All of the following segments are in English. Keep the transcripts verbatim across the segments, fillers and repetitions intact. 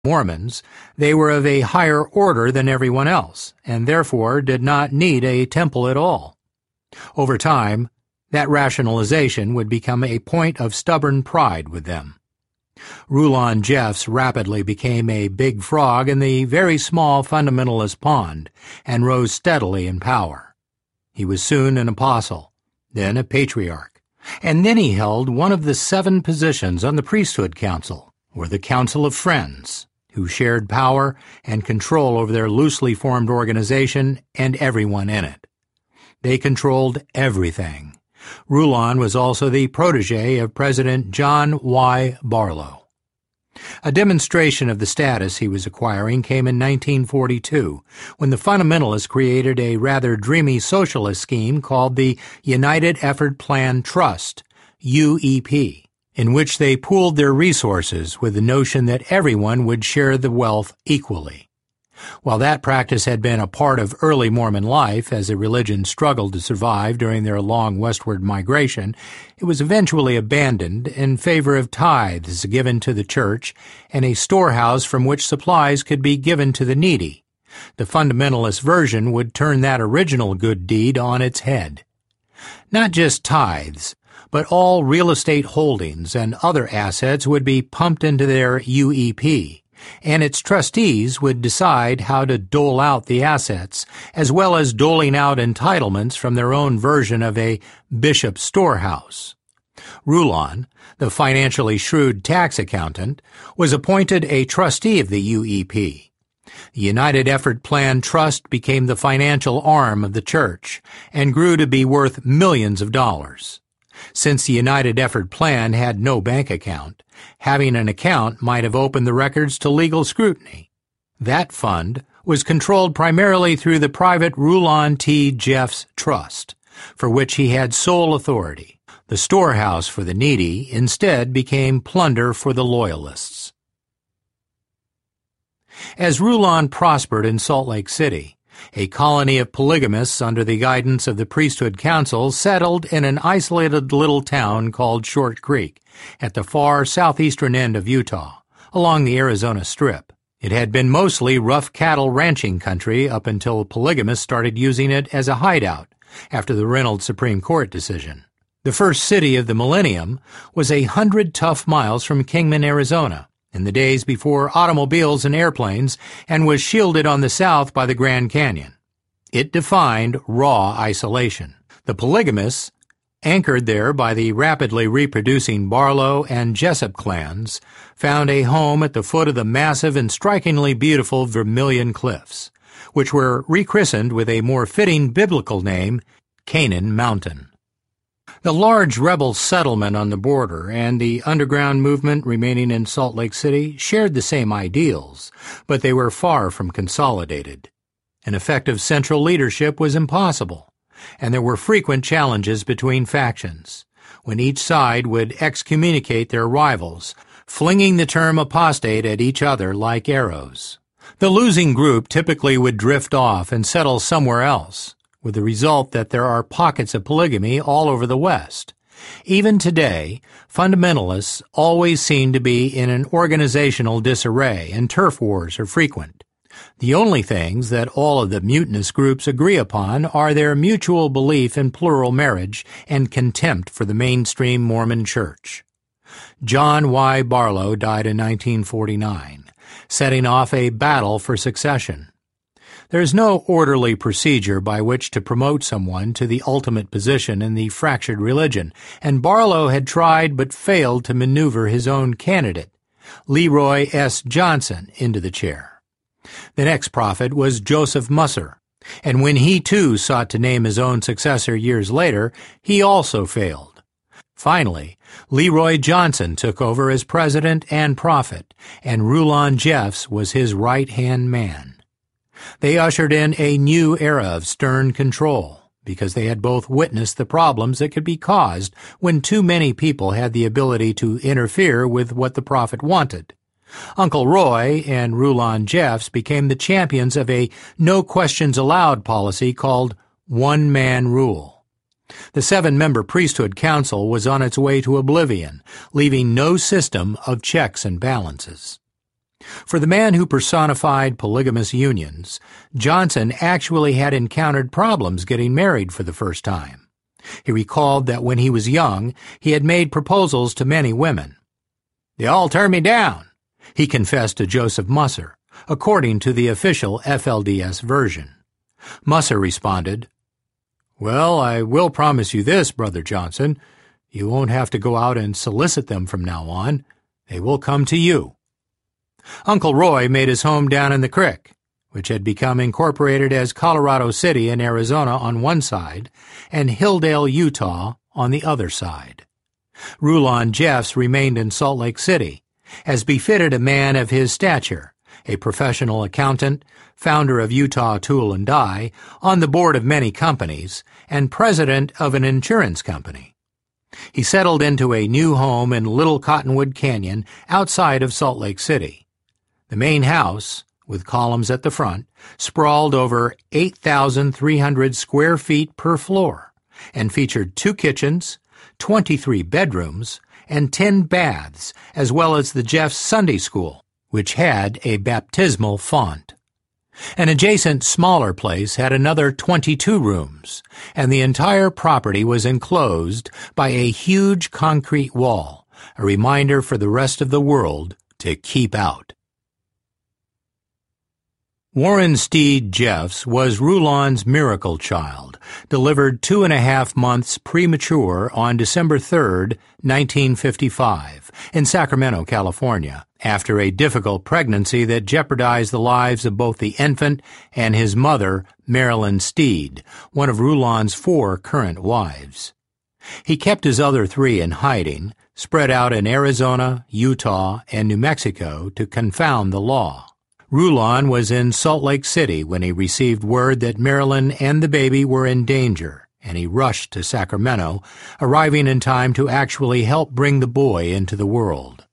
Mormons, they were of a higher order than everyone else, and therefore did not need a temple at all. Over time, that rationalization would become a point of stubborn pride with them. Rulon Jeffs rapidly became a big frog in the very small fundamentalist pond and rose steadily in power. He was soon an apostle, then a patriarch, and then he held one of the seven positions on the priesthood council, or the Council of Friends, who shared power and control over their loosely formed organization and everyone in it. They controlled everything. Rulon was also the protege of President John Y. Barlow. A demonstration of the status he was acquiring came in nineteen forty-two, when the fundamentalists created a rather dreamy socialist scheme called the United Effort Plan Trust, U E P, in which they pooled their resources with the notion that everyone would share the wealth equally. While that practice had been a part of early Mormon life as the religion struggled to survive during their long westward migration, it was eventually abandoned in favor of tithes given to the church and a storehouse from which supplies could be given to the needy. The fundamentalist version would turn that original good deed on its head. Not just tithes, but all real estate holdings and other assets would be pumped into their U E P, and its trustees would decide how to dole out the assets, as well as doling out entitlements from their own version of a bishop's storehouse. Rulon, the financially shrewd tax accountant, was appointed a trustee of the U E P. The United Effort Plan Trust became the financial arm of the church and grew to be worth millions of dollars. Since the United Effort Plan had no bank account, having an account might have opened the records to legal scrutiny. That fund was controlled primarily through the private Rulon T. Jeffs Trust, for which he had sole authority. The storehouse for the needy instead became plunder for the loyalists. As Rulon prospered in Salt Lake City, a colony of polygamists under the guidance of the priesthood council settled in an isolated little town called Short Creek at the far southeastern end of Utah, along the Arizona Strip. It had been mostly rough cattle ranching country up until polygamists started using it as a hideout after the Reynolds Supreme Court decision. The first city of the millennium was a hundred tough miles from Kingman, Arizona, in the days before automobiles and airplanes, and was shielded on the south by the Grand Canyon. It defined raw isolation. The polygamists, anchored there by the rapidly reproducing Barlow and Jessup clans, found a home at the foot of the massive and strikingly beautiful Vermilion Cliffs, which were rechristened with a more fitting biblical name, Canaan Mountain. The large rebel settlement on the border and the underground movement remaining in Salt Lake City shared the same ideals, but they were far from consolidated. An effective central leadership was impossible, and there were frequent challenges between factions, when each side would excommunicate their rivals, flinging the term apostate at each other like arrows. The losing group typically would drift off and settle somewhere else, with the result that there are pockets of polygamy all over the West. Even today, fundamentalists always seem to be in an organizational disarray, and turf wars are frequent. The only things that all of the mutinous groups agree upon are their mutual belief in plural marriage and contempt for the mainstream Mormon Church. John Y. Barlow died in nineteen forty-nine, setting off a battle for succession. There is no orderly procedure by which to promote someone to the ultimate position in the fractured religion, and Barlow had tried but failed to maneuver his own candidate, Leroy S. Johnson, into the chair. The next prophet was Joseph Musser, and when he too sought to name his own successor years later, he also failed. Finally, Leroy Johnson took over as president and prophet, and Rulon Jeffs was his right-hand man. They ushered in a new era of stern control, because they had both witnessed the problems that could be caused when too many people had the ability to interfere with what the prophet wanted. Uncle Roy and Rulon Jeffs became the champions of a no-questions-allowed policy called one-man rule. The seven-member priesthood council was on its way to oblivion, leaving no system of checks and balances. For the man who personified polygamous unions, Johnson actually had encountered problems getting married for the first time. He recalled that when he was young, he had made proposals to many women. "They all turned me down," he confessed to Joseph Musser, according to the official F L D S version. Musser responded, "Well, I will promise you this, Brother Johnson. You won't have to go out and solicit them from now on. They will come to you." Uncle Roy made his home down in the Creek, which had become incorporated as Colorado City in Arizona on one side and Hilldale, Utah on the other side. Rulon Jeffs remained in Salt Lake City, as befitted a man of his stature, a professional accountant, founder of Utah Tool and Die, on the board of many companies, and president of an insurance company. He settled into a new home in Little Cottonwood Canyon outside of Salt Lake City. The main house, with columns at the front, sprawled over eight thousand three hundred square feet per floor and featured two kitchens, twenty-three bedrooms, and ten baths, as well as the Jeffs Sunday School, which had a baptismal font. An adjacent smaller place had another twenty-two rooms, and the entire property was enclosed by a huge concrete wall, a reminder for the rest of the world to keep out. Warren Steed Jeffs was Rulon's miracle child, delivered two and a half months premature on December third, nineteen fifty-five, in Sacramento, California, after a difficult pregnancy that jeopardized the lives of both the infant and his mother, Marilyn Steed, one of Rulon's four current wives. He kept his other three in hiding, spread out in Arizona, Utah, and New Mexico to confound the law. Rulon was in Salt Lake City when he received word that Marilyn and the baby were in danger, and he rushed to Sacramento, arriving in time to actually help bring the boy into the world.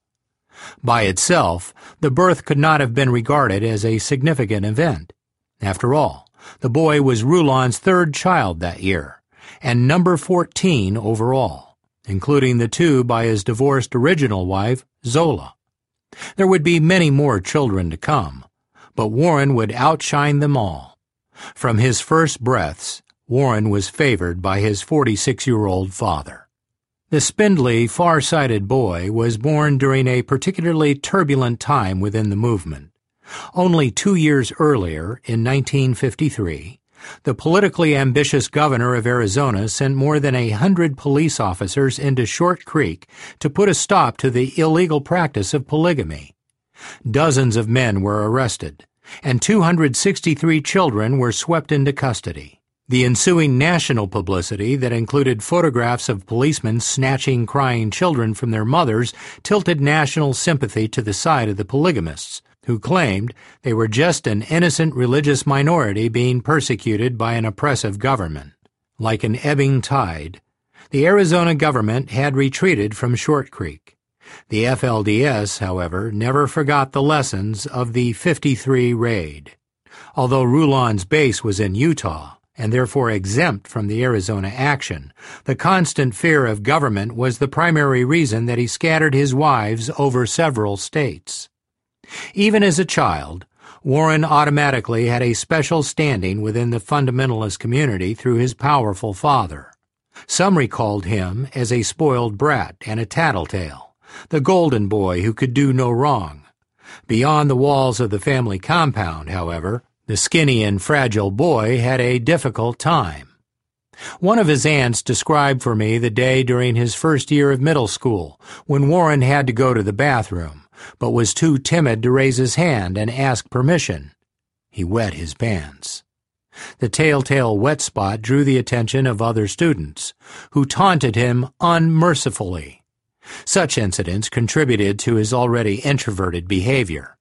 By itself, the birth could not have been regarded as a significant event. After all, the boy was Rulon's third child that year, and number fourteen overall, including the two by his divorced original wife, Zola. There would be many more children to come, but Warren would outshine them all. From his first breaths, Warren was favored by his forty-six-year-old father. The spindly, far-sighted boy was born during a particularly turbulent time within the movement. Only two years earlier, in nineteen fifty-three, the politically ambitious governor of Arizona sent more than a hundred police officers into Short Creek to put a stop to the illegal practice of polygamy. Dozens of men were arrested, and two hundred sixty-three children were swept into custody. The ensuing national publicity that included photographs of policemen snatching crying children from their mothers tilted national sympathy to the side of the polygamists, who claimed they were just an innocent religious minority being persecuted by an oppressive government. Like an ebbing tide, the Arizona government had retreated from Short Creek. The F L D S, however, never forgot the lessons of the fifty-three raid. Although Rulon's base was in Utah, and therefore exempt from the Arizona action, the constant fear of government was the primary reason that he scattered his wives over several states. Even as a child, Warren automatically had a special standing within the fundamentalist community through his powerful father. Some recalled him as a spoiled brat and a tattletale, the golden boy who could do no wrong. Beyond the walls of the family compound, however, the skinny and fragile boy had a difficult time. One of his aunts described for me the day during his first year of middle school, when Warren had to go to the bathroom, but was too timid to raise his hand and ask permission. He wet his pants. The telltale wet spot drew the attention of other students, who taunted him unmercifully. Such incidents contributed to his already introverted behavior.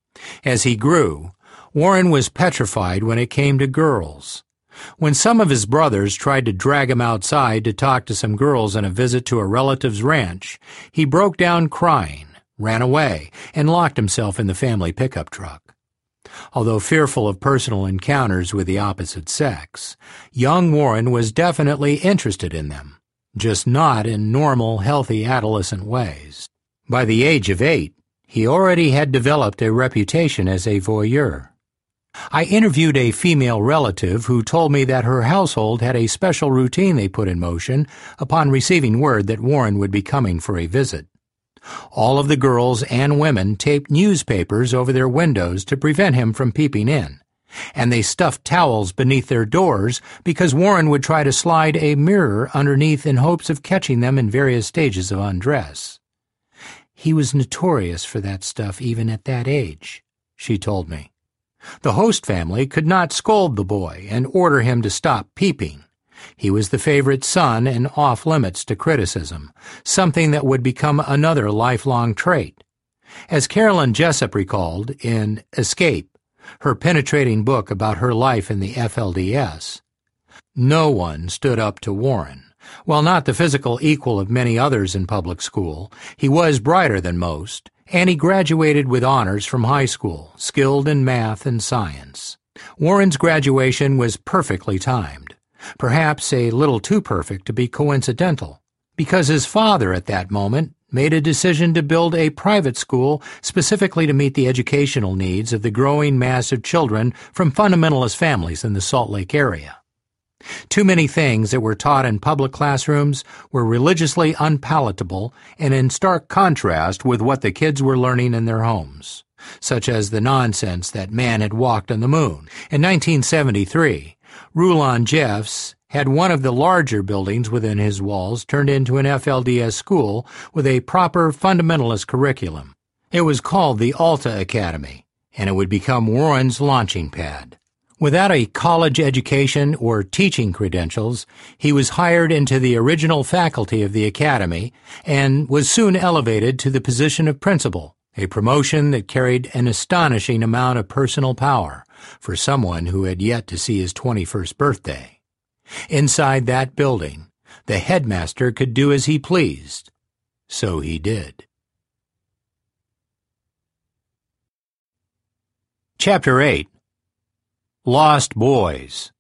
As he grew, Warren was petrified when it came to girls. When some of his brothers tried to drag him outside to talk to some girls on a visit to a relative's ranch, he broke down crying, ran away, and locked himself in the family pickup truck. Although fearful of personal encounters with the opposite sex, young Warren was definitely interested in them, just not in normal, healthy adolescent ways. By the age of eight, He already had developed a reputation as a voyeur. I interviewed a female relative who told me that her household had a special routine they put in motion upon receiving word that Warren would be coming for a visit. All of the girls and women taped newspapers over their windows to prevent him from peeping in, and they stuffed towels beneath their doors because Warren would try to slide a mirror underneath in hopes of catching them in various stages of undress. He was notorious for that stuff even at that age, she told me. The host family could not scold the boy and order him to stop peeping. He was the favorite son and off-limits to criticism, something that would become another lifelong trait. As Carolyn Jessup recalled in Escape, her penetrating book about her life in the F L D S, no one stood up to Warren. While not the physical equal of many others in public school, he was brighter than most, and he graduated with honors from high school, skilled in math and science. Warren's graduation was perfectly timed, perhaps a little too perfect to be coincidental, because his father at that moment made a decision to build a private school specifically to meet the educational needs of the growing mass of children from fundamentalist families in the Salt Lake area. Too many things that were taught in public classrooms were religiously unpalatable and in stark contrast with what the kids were learning in their homes, such as the nonsense that man had walked on the moon. In nineteen seventy-three, Rulon Jeffs had one of the larger buildings within his walls turned into an F L D S school with a proper fundamentalist curriculum. It was called the Alta Academy, and it would become Warren's launching pad. Without a college education or teaching credentials, he was hired into the original faculty of the academy and was soon elevated to the position of principal, a promotion that carried an astonishing amount of personal power for someone who had yet to see his twenty-first birthday. Inside that building, the headmaster could do as he pleased. So he did. Chapter eight. Lost Boys.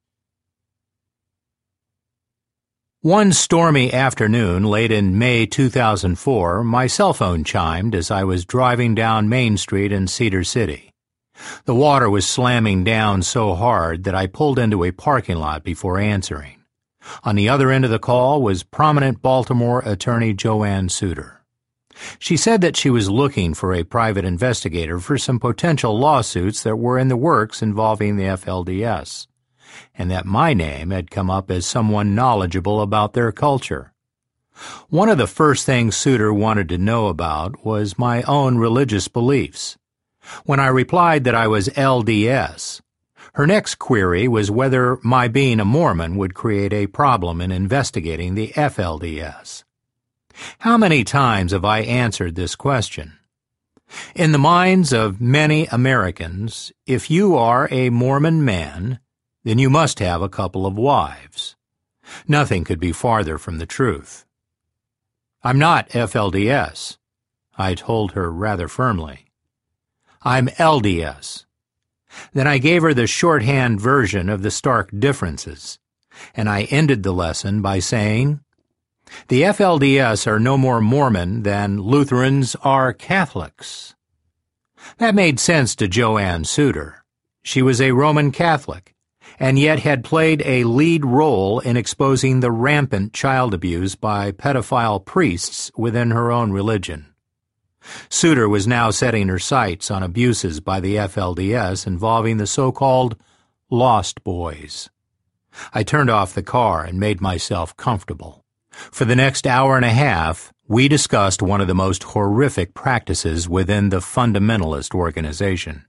One stormy afternoon late in May two thousand four, my cell phone chimed as I was driving down Main Street in Cedar City. The water was slamming down so hard that I pulled into a parking lot before answering. On the other end of the call was prominent Baltimore attorney Joanne Suter. She said that she was looking for a private investigator for some potential lawsuits that were in the works involving the F L D S, and that my name had come up as someone knowledgeable about their culture. One of the first things Suter wanted to know about was my own religious beliefs. When I replied that I was L D S, her next query was whether my being a Mormon would create a problem in investigating the F L D S. How many times have I answered this question? In the minds of many Americans, if you are a Mormon man, then you must have a couple of wives. Nothing could be farther from the truth. I'm not F L D S, I told her rather firmly. I'm L D S. Then I gave her the shorthand version of the stark differences, and I ended the lesson by saying, the F L D S are no more Mormon than Lutherans are Catholics. That made sense to Joanne Suter. She was a Roman Catholic, and yet had played a lead role in exposing the rampant child abuse by pedophile priests within her own religion. Suter was now setting her sights on abuses by the F L D S involving the so-called Lost Boys. I turned off the car and made myself comfortable. For the next hour and a half, we discussed one of the most horrific practices within the fundamentalist organization.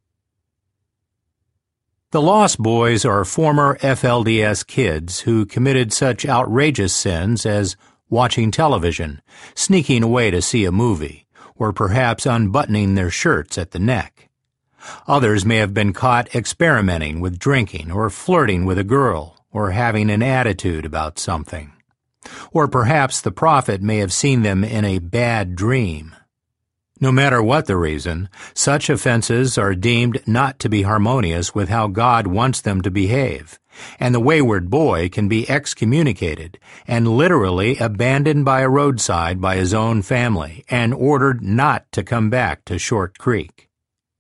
The Lost Boys are former F L D S kids who committed such outrageous sins as watching television, sneaking away to see a movie, or perhaps unbuttoning their shirts at the neck. Others may have been caught experimenting with drinking or flirting with a girl or having an attitude about something. Or perhaps the prophet may have seen them in a bad dream. No matter what the reason, such offenses are deemed not to be harmonious with how God wants them to behave, and the wayward boy can be excommunicated and literally abandoned by a roadside by his own family and ordered not to come back to Short Creek.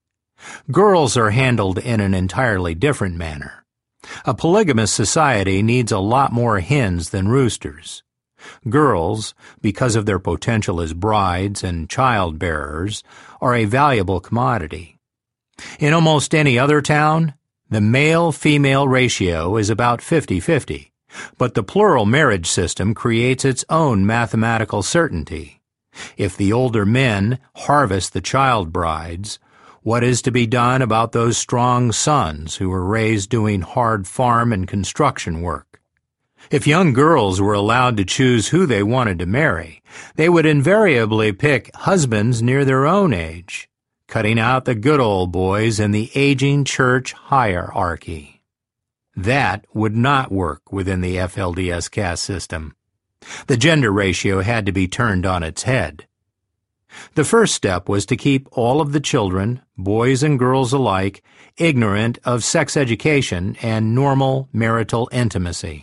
Girls are handled in an entirely different manner. A polygamous society needs a lot more hens than roosters. Girls, because of their potential as brides and child-bearers, are a valuable commodity. In almost any other town, the male-female ratio is about fifty-fifty, but the plural marriage system creates its own mathematical certainty. If the older men harvest the child brides, what is to be done about those strong sons who were raised doing hard farm and construction work? If young girls were allowed to choose who they wanted to marry, they would invariably pick husbands near their own age, cutting out the good old boys in the aging church hierarchy. That would not work within the F L D S caste system. The gender ratio had to be turned on its head. The first step was to keep all of the children, boys and girls alike, ignorant of sex education and normal marital intimacy.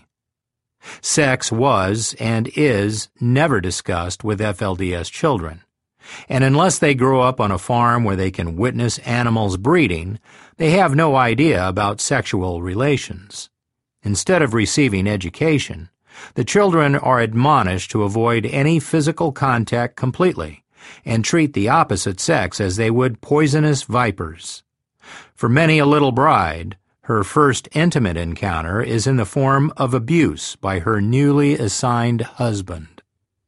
Sex was and is never discussed with F L D S children, and unless they grow up on a farm where they can witness animals breeding, they have no idea about sexual relations. Instead of receiving education, the children are admonished to avoid any physical contact completely and treat the opposite sex as they would poisonous vipers. For many a little bride, her first intimate encounter is in the form of abuse by her newly assigned husband.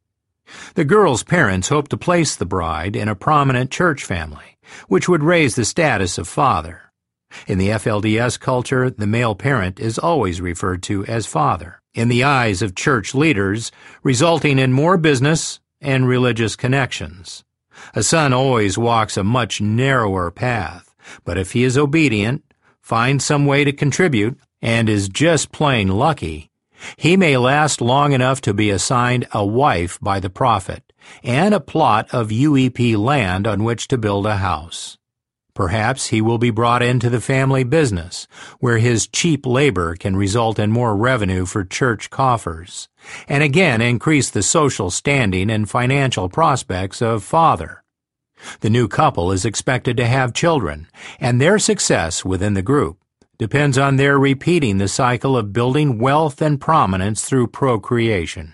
The girl's parents hope to place the bride in a prominent church family, which would raise the status of father. In the F L D S culture, the male parent is always referred to as father, in the eyes of church leaders, resulting in more business and religious connections. A son always walks a much narrower path, but if he is obedient, finds some way to contribute, and is just plain lucky, he may last long enough to be assigned a wife by the prophet and a plot of U E P land on which to build a house. Perhaps he will be brought into the family business, where his cheap labor can result in more revenue for church coffers, and again increase the social standing and financial prospects of father. The new couple is expected to have children, and their success within the group depends on their repeating the cycle of building wealth and prominence through procreation.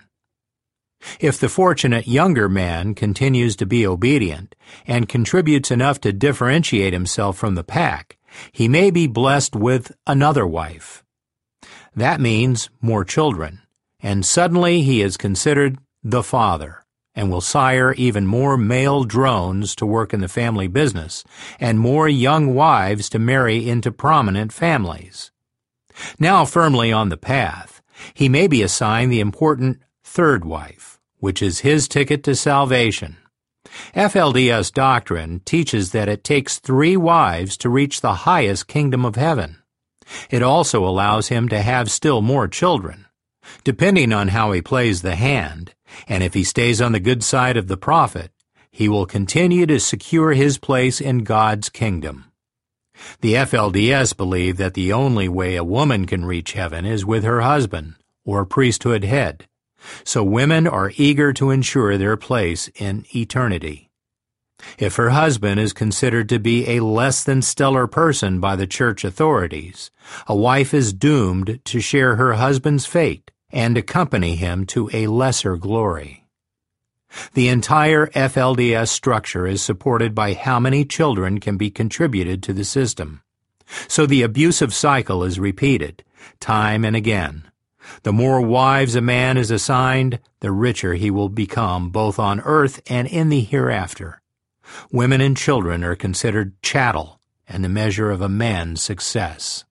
If the fortunate younger man continues to be obedient and contributes enough to differentiate himself from the pack, he may be blessed with another wife. That means more children, and suddenly he is considered the father and will sire even more male drones to work in the family business and more young wives to marry into prominent families. Now firmly on the path, he may be assigned the important third wife, which is his ticket to salvation. F L D S doctrine teaches that it takes three wives to reach the highest kingdom of heaven. It also allows him to have still more children, depending on how he plays the hand, and if he stays on the good side of the prophet, he will continue to secure his place in God's kingdom. The F L D S believe that the only way a woman can reach heaven is with her husband, or priesthood head, so women are eager to ensure their place in eternity. If her husband is considered to be a less than stellar person by the church authorities, a wife is doomed to share her husband's fate and accompany him to a lesser glory. The entire F L D S structure is supported by how many children can be contributed to the system. So the abusive cycle is repeated, time and again. The more wives a man is assigned, the richer he will become both on earth and in the hereafter. Women and children are considered chattel and the measure of a man's success.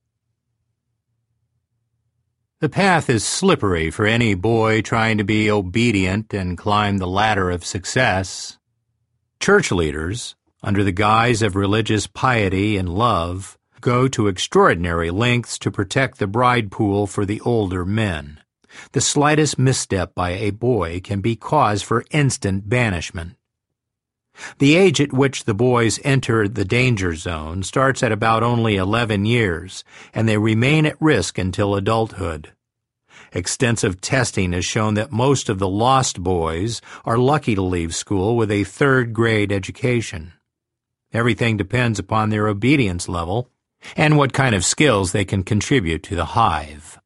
The path is slippery for any boy trying to be obedient and climb the ladder of success. Church leaders, under the guise of religious piety and love, go to extraordinary lengths to protect the bride pool for the older men. The slightest misstep by a boy can be cause for instant banishment. The age at which the boys enter the danger zone starts at about only eleven years, and they remain at risk until adulthood. Extensive testing has shown that most of the lost boys are lucky to leave school with a third-grade education. Everything depends upon their obedience level and what kind of skills they can contribute to the hive.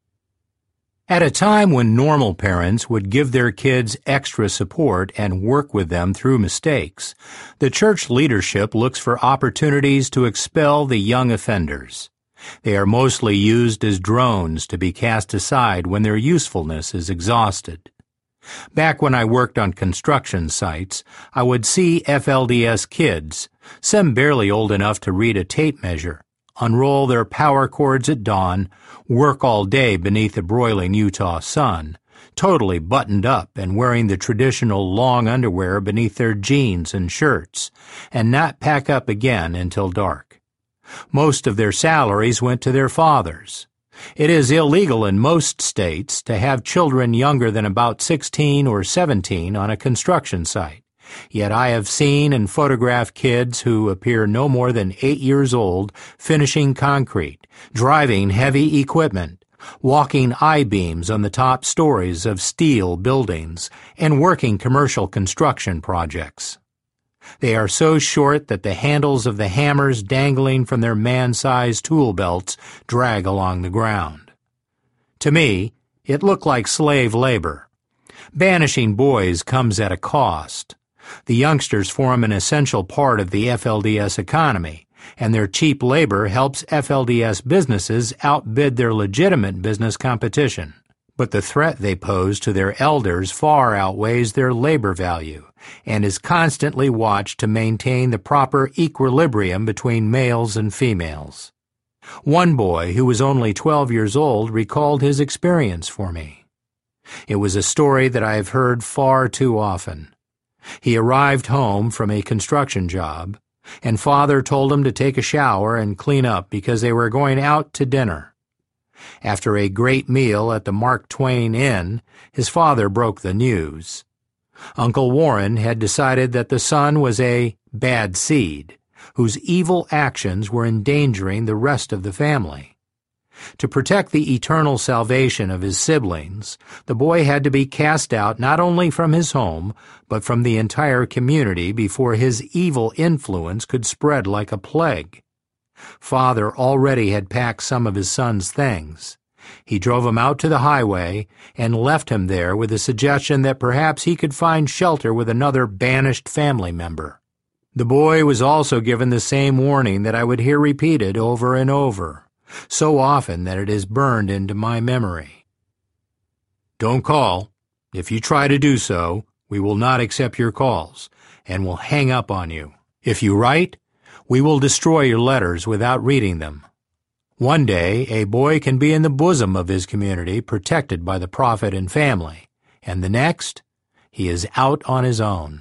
At a time when normal parents would give their kids extra support and work with them through mistakes, the church leadership looks for opportunities to expel the young offenders. They are mostly used as drones to be cast aside when their usefulness is exhausted. Back when I worked on construction sites, I would see F L D S kids, some barely old enough to read a tape measure, unroll their power cords at dawn, work all day beneath the broiling Utah sun, totally buttoned up and wearing the traditional long underwear beneath their jeans and shirts, and not pack up again until dark. Most of their salaries went to their fathers. It is illegal in most states to have children younger than about sixteen or seventeen on a construction site. Yet I have seen and photographed kids who appear no more than eight years old finishing concrete, driving heavy equipment, walking I-beams on the top stories of steel buildings, and working commercial construction projects. They are so short that the handles of the hammers dangling from their man-sized tool belts drag along the ground. To me, it looked like slave labor. Banishing boys comes at a cost. The youngsters form an essential part of the F L D S economy, and their cheap labor helps F L D S businesses outbid their legitimate business competition. But the threat they pose to their elders far outweighs their labor value and is constantly watched to maintain the proper equilibrium between males and females. One boy, who was only twelve years old, recalled his experience for me. It was a story that I have heard far too often. He arrived home from a construction job, and father told him to take a shower and clean up because they were going out to dinner. After a great meal at the Mark Twain Inn, his father broke the news. Uncle Warren had decided that the son was a bad seed, whose evil actions were endangering the rest of the family. To protect the eternal salvation of his siblings, the boy had to be cast out not only from his home, but from the entire community before his evil influence could spread like a plague. Father already had packed some of his son's things. He drove him out to the highway and left him there with the suggestion that perhaps he could find shelter with another banished family member. The boy was also given the same warning that I would hear repeated over and over, so often that it is burned into my memory. Don't call. If you try to do so, we will not accept your calls and will hang up on you. If you write, we will destroy your letters without reading them. One day, a boy can be in the bosom of his community, protected by the prophet and family, and the next, he is out on his own.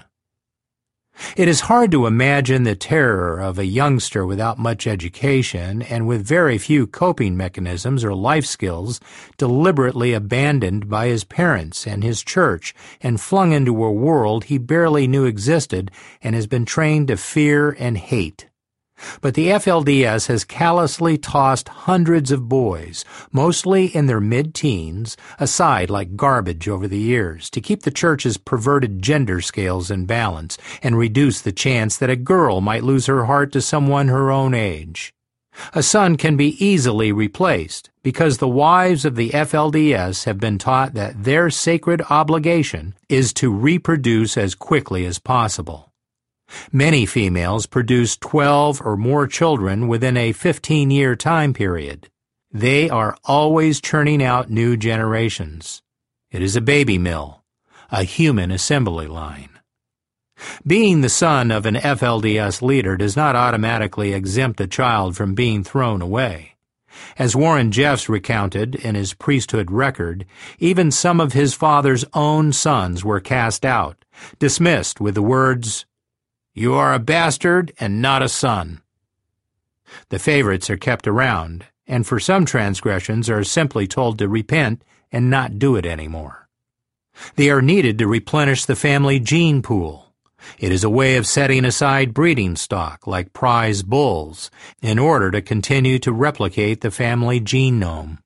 It is hard to imagine the terror of a youngster without much education and with very few coping mechanisms or life skills deliberately abandoned by his parents and his church and flung into a world he barely knew existed and has been trained to fear and hate. But the F L D S has callously tossed hundreds of boys, mostly in their mid-teens, aside like garbage over the years to keep the church's perverted gender scales in balance and reduce the chance that a girl might lose her heart to someone her own age. A son can be easily replaced because the wives of the F L D S have been taught that their sacred obligation is to reproduce as quickly as possible. Many females produce twelve or more children within a fifteen-year time period. They are always churning out new generations. It is a baby mill, a human assembly line. Being the son of an F L D S leader does not automatically exempt a child from being thrown away. As Warren Jeffs recounted in his priesthood record, even some of his father's own sons were cast out, dismissed with the words, "You are a bastard and not a son." The favorites are kept around, and for some transgressions are simply told to repent and not do it anymore. They are needed to replenish the family gene pool. It is a way of setting aside breeding stock, like prize bulls, in order to continue to replicate the family genome.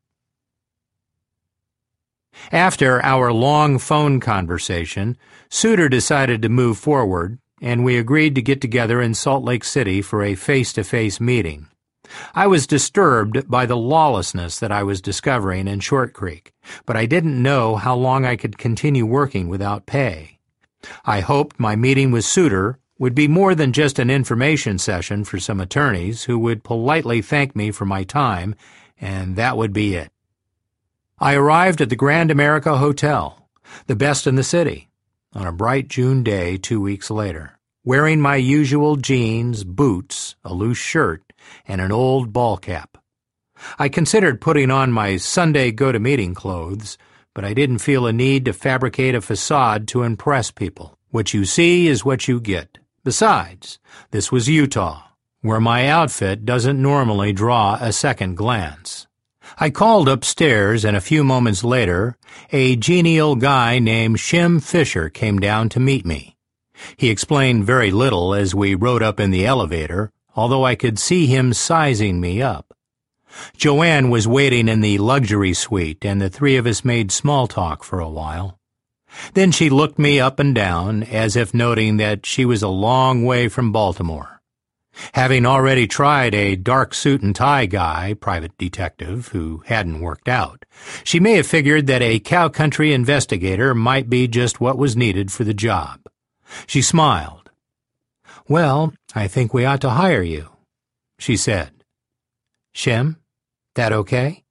After our long phone conversation, Suter decided to move forward, and we agreed to get together in Salt Lake City for a face-to-face meeting. I was disturbed by the lawlessness that I was discovering in Short Creek, but I didn't know how long I could continue working without pay. I hoped my meeting with Suter would be more than just an information session for some attorneys who would politely thank me for my time, and that would be it. I arrived at the Grand America Hotel, the best in the city, on a bright June day two weeks later, wearing my usual jeans, boots, a loose shirt, and an old ball cap. I considered putting on my Sunday go-to-meeting clothes, but I didn't feel a need to fabricate a facade to impress people. What you see is what you get. Besides, this was Utah, where my outfit doesn't normally draw a second glance. I called upstairs, and a few moments later, a genial guy named Shim Fisher came down to meet me. He explained very little as we rode up in the elevator, although I could see him sizing me up. Joanne was waiting in the luxury suite, and the three of us made small talk for a while. Then she looked me up and down, as if noting that she was a long way from Baltimore. Having already tried a dark suit and tie guy, private detective, who hadn't worked out, she may have figured that a cow country investigator might be just what was needed for the job. She smiled. "Well, I think we ought to hire you," she said. "Shim, that okay?"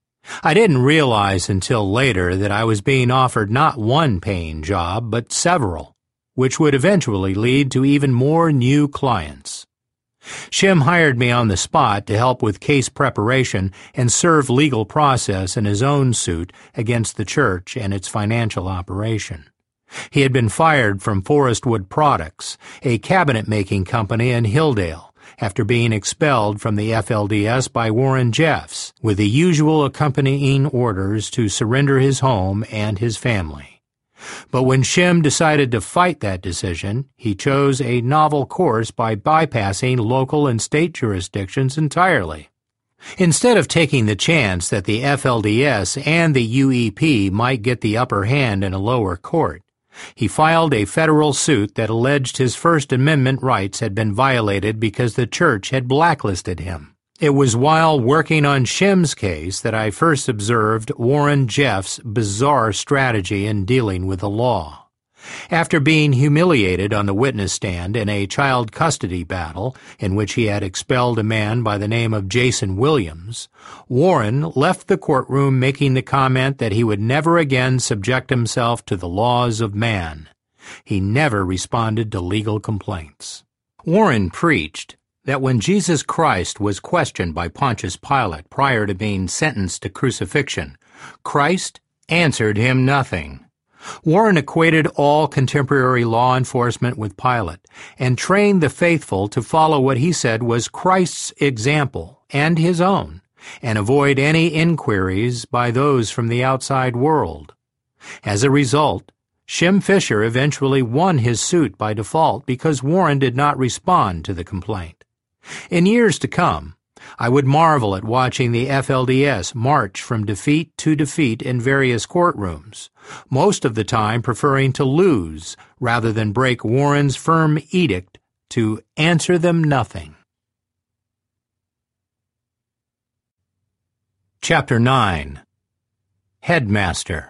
I didn't realize until later that I was being offered not one paying job, but several, which would eventually lead to even more new clients. Shim hired me on the spot to help with case preparation and serve legal process in his own suit against the church and its financial operation. He had been fired from Forest Wood Products, a cabinet-making company in Hilldale, after being expelled from the F L D S by Warren Jeffs, with the usual accompanying orders to surrender his home and his family. But when Shim decided to fight that decision, he chose a novel course by bypassing local and state jurisdictions entirely. Instead of taking the chance that the F L D S and the U E P might get the upper hand in a lower court, he filed a federal suit that alleged his First Amendment rights had been violated because the church had blacklisted him. It was while working on Shim's case that I first observed Warren Jeffs' bizarre strategy in dealing with the law. After being humiliated on the witness stand in a child custody battle in which he had expelled a man by the name of Jason Williams, Warren left the courtroom making the comment that he would never again subject himself to the laws of man. He never responded to legal complaints. Warren preached that when Jesus Christ was questioned by Pontius Pilate prior to being sentenced to crucifixion, Christ answered him nothing. Warren equated all contemporary law enforcement with Pilate and trained the faithful to follow what he said was Christ's example and his own, and avoid any inquiries by those from the outside world. As a result, Shim Fisher eventually won his suit by default because Warren did not respond to the complaint. In years to come, I would marvel at watching the F L D S march from defeat to defeat in various courtrooms, most of the time preferring to lose rather than break Warren's firm edict to answer them nothing. Chapter nine. Headmaster.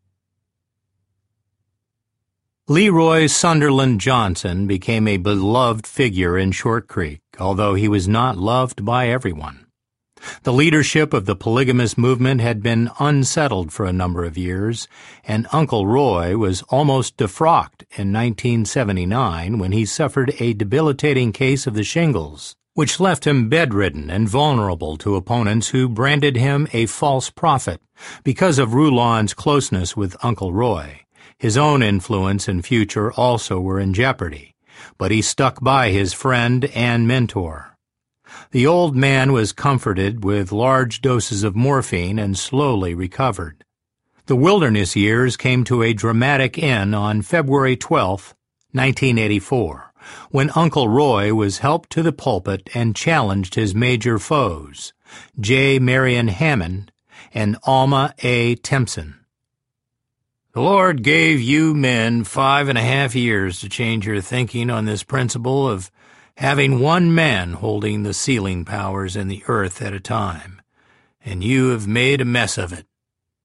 Leroy Sunderland Johnson became a beloved figure in Short Creek, although he was not loved by everyone. The leadership of the polygamous movement had been unsettled for a number of years, and Uncle Roy was almost defrocked in nineteen seventy-nine when he suffered a debilitating case of the shingles, which left him bedridden and vulnerable to opponents who branded him a false prophet because of Rulon's closeness with Uncle Roy. His own influence and future also were in jeopardy, but he stuck by his friend and mentor. The old man was comforted with large doses of morphine and slowly recovered. The wilderness years came to a dramatic end on February twelfth, nineteen eighty-four, when Uncle Roy was helped to the pulpit and challenged his major foes, J. Marion Hammond and Alma A. Timpson. The Lord gave you men five and a half years to change your thinking on this principle of having one man holding the sealing powers in the earth at a time, and you have made a mess of it.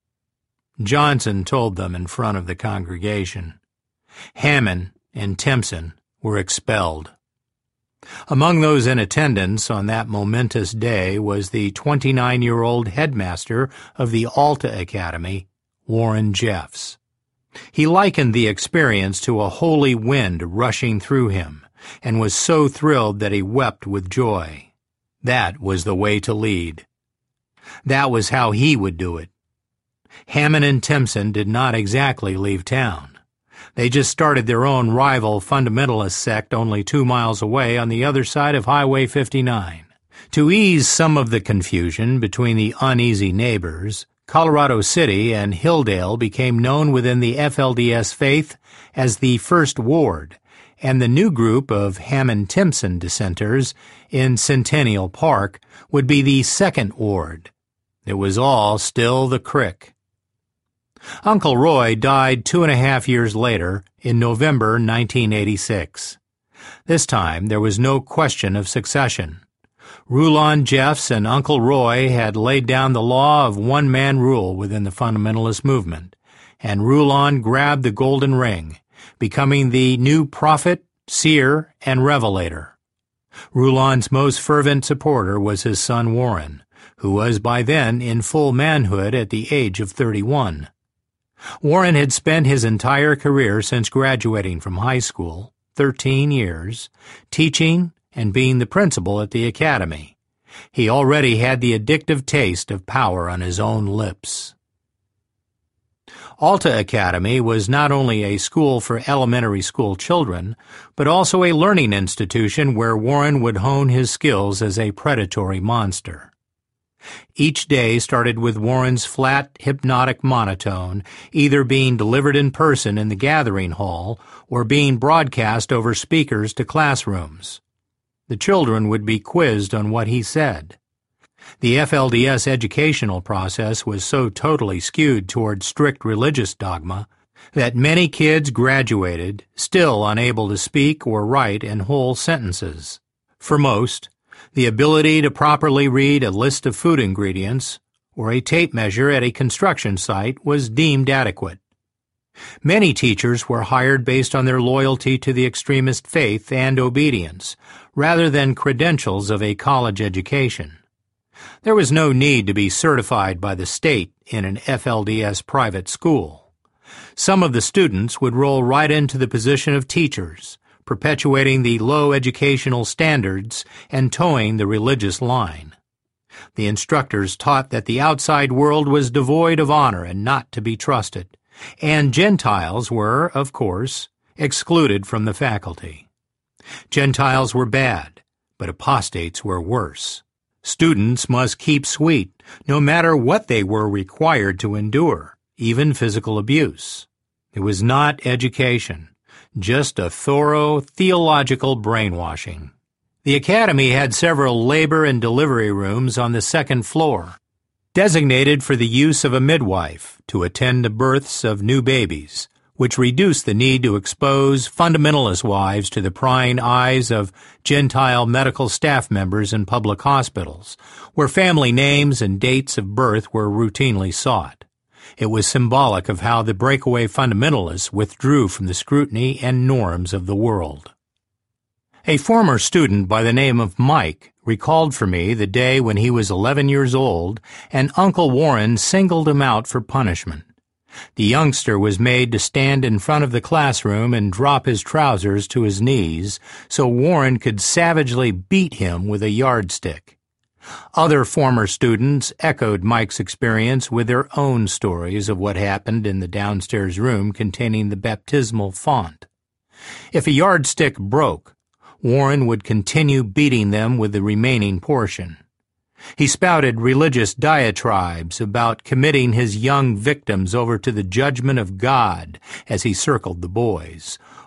Johnson told them in front of the congregation. Hammond and Timpson were expelled. Among those in attendance on that momentous day was the twenty-nine-year-old headmaster of the Alta Academy, Warren Jeffs. He likened the experience to a holy wind rushing through him, and was so thrilled that he wept with joy. That was the way to lead. That was how he would do it. Hammond and Timpson did not exactly leave town. They just started their own rival fundamentalist sect only two miles away on the other side of Highway fifty-nine. To ease some of the confusion between the uneasy neighbors, Colorado City and Hilldale became known within the F L D S faith as the First Ward, and the new group of Hammond-Timpson dissenters in Centennial Park would be the Second Ward. It was all still the Crick. Uncle Roy died two and a half years later in November nineteen eighty-six. This time there was no question of succession. Rulon Jeffs and Uncle Roy had laid down the law of one-man rule within the fundamentalist movement, and Rulon grabbed the golden ring, becoming the new prophet, seer, and revelator. Rulon's most fervent supporter was his son Warren, who was by then in full manhood at the age of thirty-one. Warren had spent his entire career since graduating from high school, thirteen years, teaching and being the principal at the academy. He already had the addictive taste of power on his own lips. Alta Academy was not only a school for elementary school children, but also a learning institution where Warren would hone his skills as a predatory monster. Each day started with Warren's flat, hypnotic monotone, either being delivered in person in the gathering hall or being broadcast over speakers to classrooms. The children would be quizzed on what he said. The F L D S educational process was so totally skewed toward strict religious dogma that many kids graduated still unable to speak or write in whole sentences. For most, the ability to properly read a list of food ingredients or a tape measure at a construction site was deemed adequate. Many teachers were hired based on their loyalty to the extremist faith and obedience, rather than credentials of a college education. There was no need to be certified by the state in an F L D S private school. Some of the students would roll right into the position of teachers, perpetuating the low educational standards and towing the religious line. The instructors taught that the outside world was devoid of honor and not to be trusted, and Gentiles were, of course, excluded from the faculty. Gentiles were bad, but apostates were worse. Students must keep sweet, no matter what they were required to endure, even physical abuse. It was not education, just a thorough theological brainwashing. The academy had several labor and delivery rooms on the second floor, designated for the use of a midwife to attend the births of new babies, which reduced the need to expose fundamentalist wives to the prying eyes of Gentile medical staff members in public hospitals, where family names and dates of birth were routinely sought. It was symbolic of how the breakaway fundamentalists withdrew from the scrutiny and norms of the world. A former student by the name of Mike recalled for me the day when he was eleven years old and Uncle Warren singled him out for punishment. The youngster was made to stand in front of the classroom and drop his trousers to his knees so Warren could savagely beat him with a yardstick. Other former students echoed Mike's experience with their own stories of what happened in the downstairs room containing the baptismal font. If a yardstick broke, Warren would continue beating them with the remaining portion. He spouted religious diatribes about committing his young victims over to the judgment of God as he circled the boys,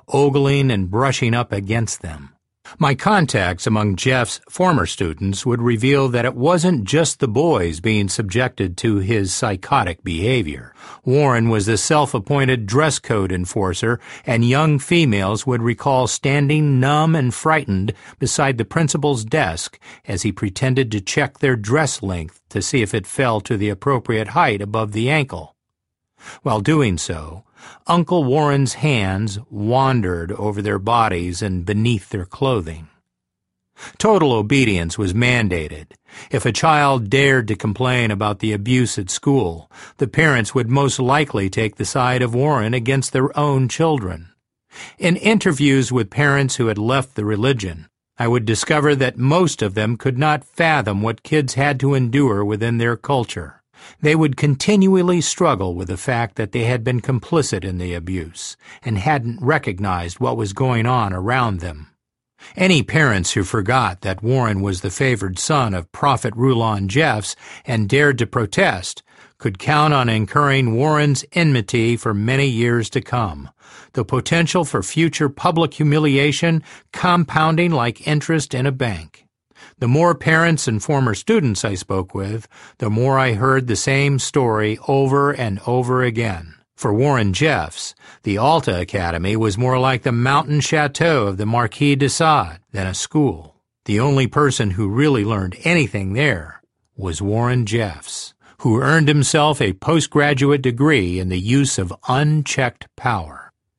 ogling and brushing up against them. My contacts among Jeff's former students would reveal that it wasn't just the boys being subjected to his psychotic behavior. Warren was the self-appointed dress code enforcer, and young females would recall standing numb and frightened beside the principal's desk as he pretended to check their dress length to see if it fell to the appropriate height above the ankle. While doing so, Uncle Warren's hands wandered over their bodies and beneath their clothing. Total obedience was mandated. If a child dared to complain about the abuse at school, the parents would most likely take the side of Warren against their own children. In interviews with parents who had left the religion, I would discover that most of them could not fathom what kids had to endure within their culture. They would continually struggle with the fact that they had been complicit in the abuse and hadn't recognized what was going on around them. Any parents who forgot that Warren was the favored son of Prophet Rulon Jeffs and dared to protest could count on incurring Warren's enmity for many years to come, the potential for future public humiliation compounding like interest in a bank. The more parents and former students I spoke with, the more I heard the same story over and over again. For Warren Jeffs, the Alta Academy was more like the mountain chateau of the Marquis de Sade than a school. The only person who really learned anything there was Warren Jeffs, who earned himself a postgraduate degree in the use of unchecked power.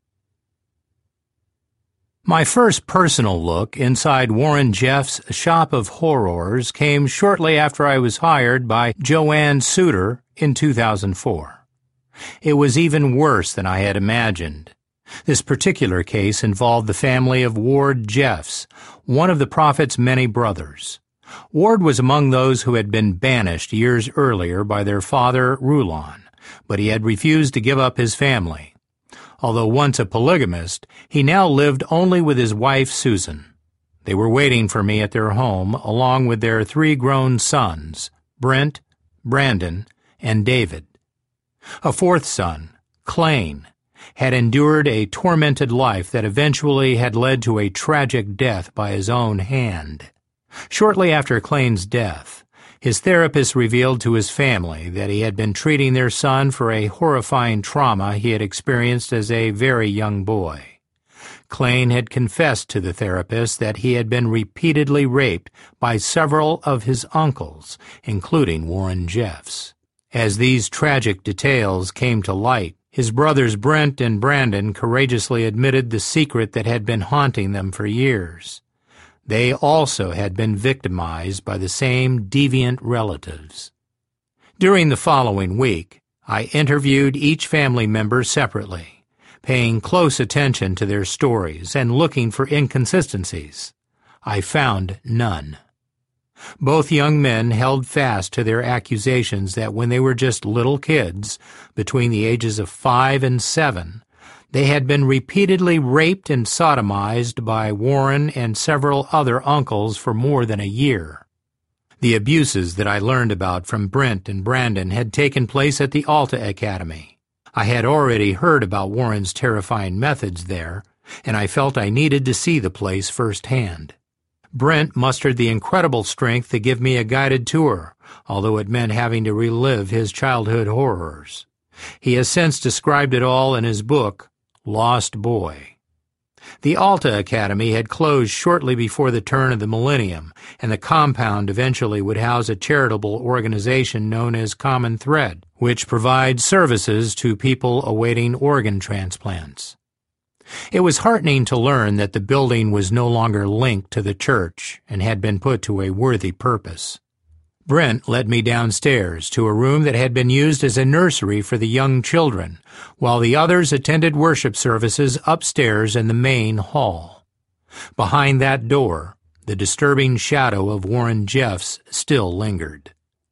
My first personal look inside Warren Jeffs' shop of horrors came shortly after I was hired by Joanne Suter in two thousand four. It was even worse than I had imagined. This particular case involved the family of Ward Jeffs, one of the Prophet's many brothers. Ward was among those who had been banished years earlier by their father, Rulon, but he had refused to give up his family. Although once a polygamist, he now lived only with his wife, Susan. They were waiting for me at their home, along with their three grown sons, Brent, Brandon, and David. A fourth son, Klain, had endured a tormented life that eventually had led to a tragic death by his own hand. Shortly after Klain's death, his therapist revealed to his family that he had been treating their son for a horrifying trauma he had experienced as a very young boy. Klain had confessed to the therapist that he had been repeatedly raped by several of his uncles, including Warren Jeffs. As these tragic details came to light, his brothers Brent and Brandon courageously admitted the secret that had been haunting them for years. They also had been victimized by the same deviant relatives. During the following week, I interviewed each family member separately, paying close attention to their stories and looking for inconsistencies. I found none. Both young men held fast to their accusations that when they were just little kids, between the ages of five and seven, they had been repeatedly raped and sodomized by Warren and several other uncles for more than a year. The abuses that I learned about from Brent and Brandon had taken place at the Alta Academy. I had already heard about Warren's terrifying methods there, and I felt I needed to see the place firsthand. Brent mustered the incredible strength to give me a guided tour, although it meant having to relive his childhood horrors. He has since described it all in his book, Lost Boy. The Alta Academy had closed shortly before the turn of the millennium, and the compound eventually would house a charitable organization known as Common Thread, which provides services to people awaiting organ transplants. It was heartening to learn that the building was no longer linked to the church and had been put to a worthy purpose. Brent led me downstairs to a room that had been used as a nursery for the young children, while the others attended worship services upstairs in the main hall. Behind that door, the disturbing shadow of Warren Jeffs still lingered.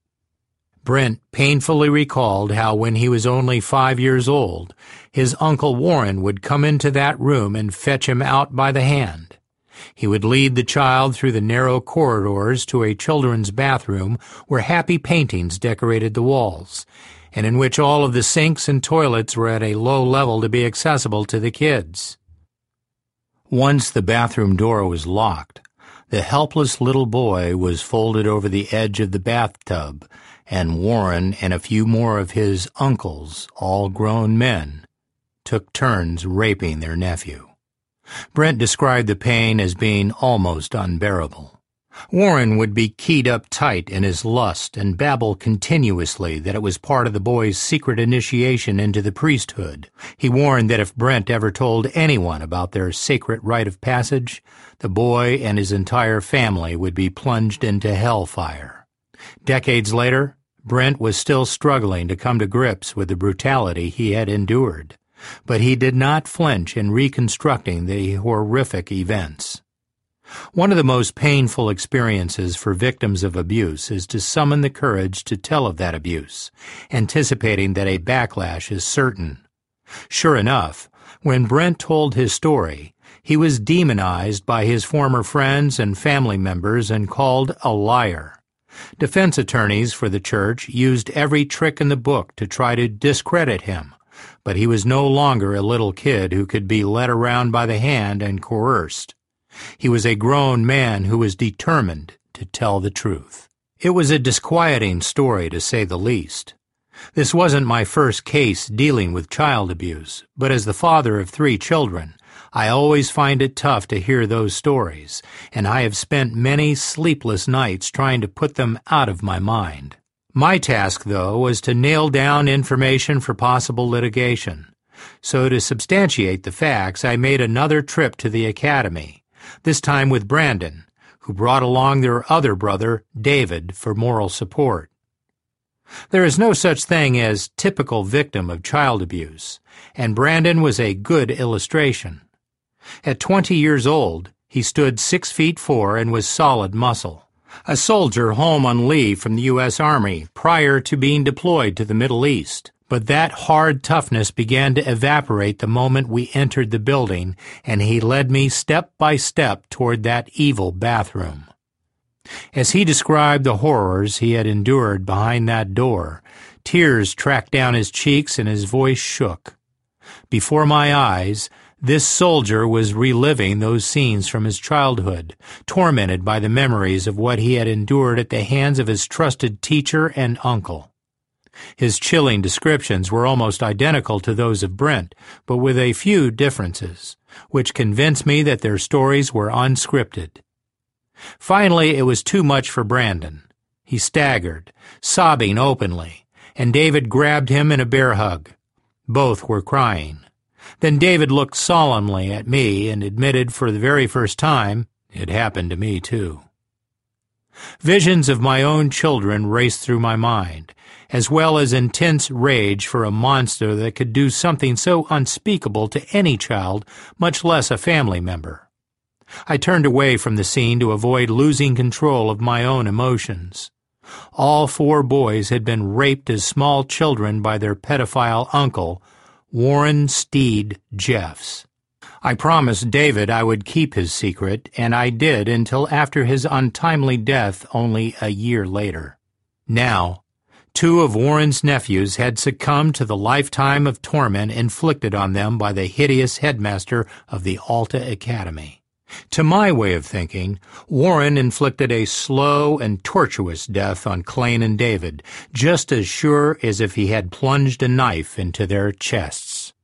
Brent painfully recalled how when he was only five years old, his Uncle Warren would come into that room and fetch him out by the hand. He would lead the child through the narrow corridors to a children's bathroom where happy paintings decorated the walls, and in which all of the sinks and toilets were at a low level to be accessible to the kids. Once the bathroom door was locked, the helpless little boy was folded over the edge of the bathtub, and Warren and a few more of his uncles, all grown men, took turns raping their nephew. Brent described the pain as being almost unbearable. Warren would be keyed up tight in his lust and babble continuously that it was part of the boy's secret initiation into the priesthood. He warned that if Brent ever told anyone about their sacred rite of passage, the boy and his entire family would be plunged into hellfire. Decades later, Brent was still struggling to come to grips with the brutality he had endured, but he did not flinch in reconstructing the horrific events. One of the most painful experiences for victims of abuse is to summon the courage to tell of that abuse, anticipating that a backlash is certain. Sure enough, when Brent told his story, he was demonized by his former friends and family members and called a liar. Defense attorneys for the church used every trick in the book to try to discredit him, but he was no longer a little kid who could be led around by the hand and coerced. He was a grown man who was determined to tell the truth. It was a disquieting story, to say the least. This wasn't my first case dealing with child abuse, but as the father of three children, I always find it tough to hear those stories, and I have spent many sleepless nights trying to put them out of my mind. My task, though, was to nail down information for possible litigation. So to substantiate the facts, I made another trip to the academy, this time with Brandon, who brought along their other brother, David, for moral support. There is no such thing as typical victim of child abuse, and Brandon was a good illustration. At twenty years old, he stood six feet four and was solid muscle. A soldier home on leave from the U S Army prior to being deployed to the Middle East. But that hard toughness began to evaporate the moment we entered the building, and he led me step by step toward that evil bathroom. As he described the horrors he had endured behind that door, tears tracked down his cheeks and his voice shook. Before my eyes, this soldier was reliving those scenes from his childhood, tormented by the memories of what he had endured at the hands of his trusted teacher and uncle. His chilling descriptions were almost identical to those of Brent, but with a few differences, which convinced me that their stories were unscripted. Finally, it was too much for Brandon. He staggered, sobbing openly, and David grabbed him in a bear hug. Both were crying. Then David looked solemnly at me and admitted for the very first time, it happened to me too. Visions of my own children raced through my mind, as well as intense rage for a monster that could do something so unspeakable to any child, much less a family member. I turned away from the scene to avoid losing control of my own emotions. All four boys had been raped as small children by their pedophile uncle, Warren Steed Jeffs. I promised David I would keep his secret, and I did until after his untimely death only a year later. Now, two of Warren's nephews had succumbed to the lifetime of torment inflicted on them by the hideous headmaster of the Alta Academy. To my way of thinking, Warren inflicted a slow and tortuous death on Clayne and David, just as sure as if he had plunged a knife into their chests.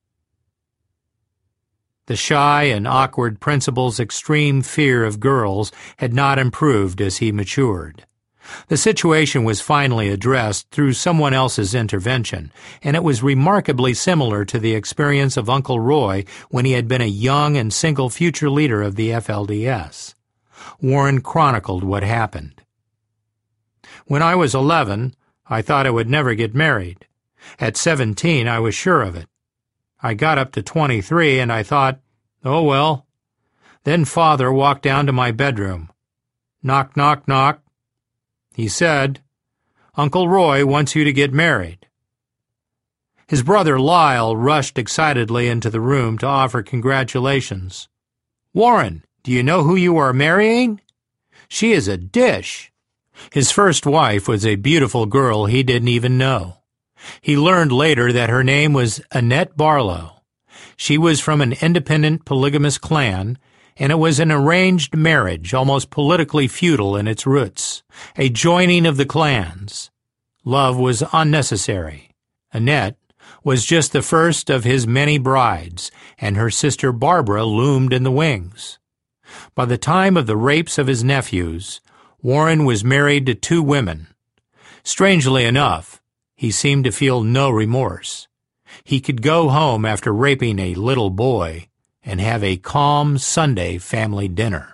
The shy and awkward principal's extreme fear of girls had not improved as he matured. The situation was finally addressed through someone else's intervention, and it was remarkably similar to the experience of Uncle Roy when he had been a young and single future leader of the F L D S. Warren chronicled what happened. When I was eleven, I thought I would never get married. At seventeen, I was sure of it. I got up to twenty-three, and I thought, oh well. Then Father walked down to my bedroom. Knock, knock, knock. He said, Uncle Roy wants you to get married. His brother Lyle rushed excitedly into the room to offer congratulations. Warren, do you know who you are marrying? She is a dish. His first wife was a beautiful girl he didn't even know. He learned later that her name was Annette Barlow, She was from an independent polygamous clan, and it was an arranged marriage, almost politically feudal in its roots, a joining of the clans. Love was unnecessary. Annette was just the first of his many brides, and her sister Barbara loomed in the wings. By the time of the rapes of his nephews, Warren was married to two women. Strangely enough, he seemed to feel no remorse. He could go home after raping a little boy and have a calm Sunday family dinner.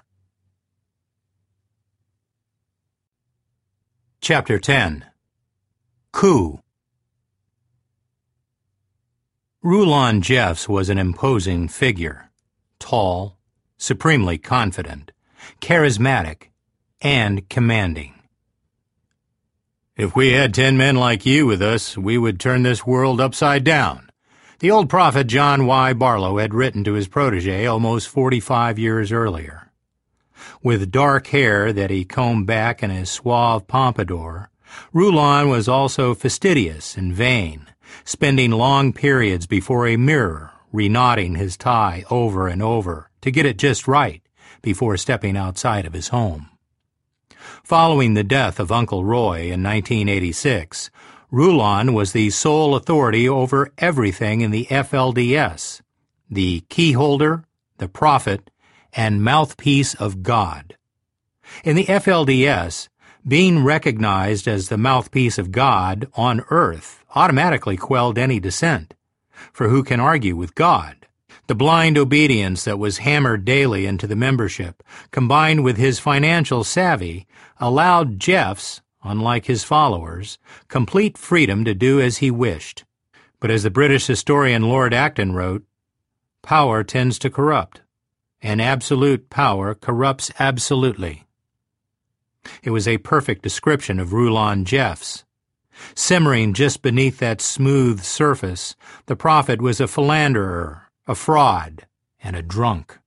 Chapter ten. Coup. Rulon Jeffs was an imposing figure, tall, supremely confident, charismatic, and commanding. "If we had ten men like you with us, we would turn this world upside down," the old prophet John Y. Barlow had written to his protege almost forty-five years earlier. With dark hair that he combed back in a suave pompadour, Rulon was also fastidious and vain, spending long periods before a mirror, reknotting his tie over and over to get it just right before stepping outside of his home. Following the death of Uncle Roy in nineteen eighty-six, Rulon was the sole authority over everything in the F L D S, the keyholder, the prophet, and mouthpiece of God. In the F L D S, being recognized as the mouthpiece of God on earth automatically quelled any dissent, for who can argue with God? The blind obedience that was hammered daily into the membership, combined with his financial savvy, allowed Jeffs, unlike his followers, complete freedom to do as he wished. But as the British historian Lord Acton wrote, "Power tends to corrupt, and absolute power corrupts absolutely." It was a perfect description of Rulon Jeffs. Simmering just beneath that smooth surface, the prophet was a philanderer, a fraud, and a drunk.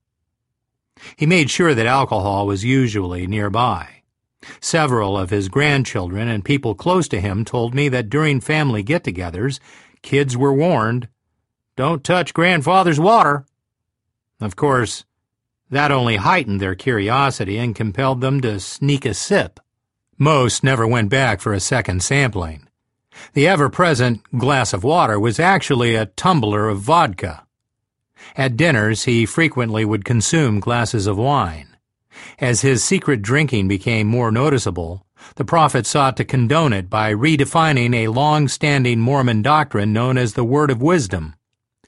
He made sure that alcohol was usually nearby. Several of his grandchildren and people close to him told me that during family get-togethers, kids were warned, "Don't touch grandfather's water." Of course, that only heightened their curiosity and compelled them to sneak a sip. Most never went back for a second sampling. The ever-present glass of water was actually a tumbler of vodka. At dinners, he frequently would consume glasses of wine. As his secret drinking became more noticeable, the prophet sought to condone it by redefining a long-standing Mormon doctrine known as the Word of Wisdom.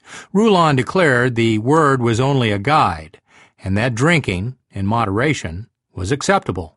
Rulon declared the Word was only a guide, and that drinking, in moderation, was acceptable.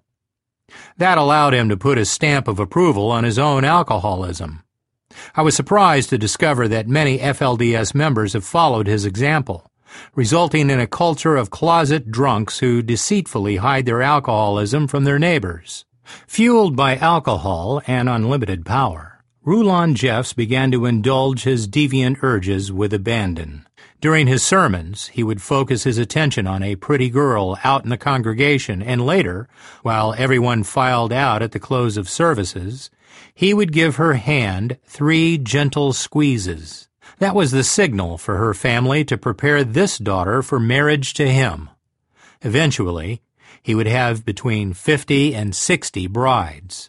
That allowed him to put his stamp of approval on his own alcoholism. I was surprised to discover that many F L D S members have followed his example, resulting in a culture of closet drunks who deceitfully hide their alcoholism from their neighbors. Fueled by alcohol and unlimited power, Rulon Jeffs began to indulge his deviant urges with abandon. During his sermons, he would focus his attention on a pretty girl out in the congregation, and later, while everyone filed out at the close of services, he would give her hand three gentle squeezes. That was the signal for her family to prepare this daughter for marriage to him. Eventually, he would have between fifty and sixty brides.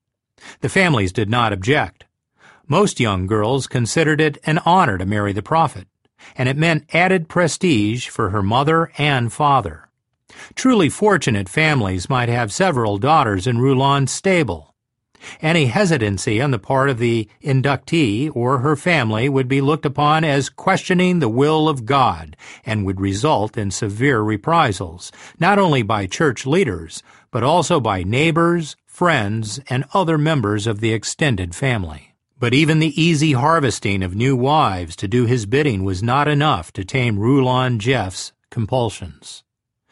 The families did not object. Most young girls considered it an honor to marry the prophet, and it meant added prestige for her mother and father. Truly fortunate families might have several daughters in Rulon's stable. Any hesitancy on the part of the inductee or her family would be looked upon as questioning the will of God and would result in severe reprisals, not only by church leaders, but also by neighbors, friends, and other members of the extended family. But even the easy harvesting of new wives to do his bidding was not enough to tame Rulon Jeffs' compulsions.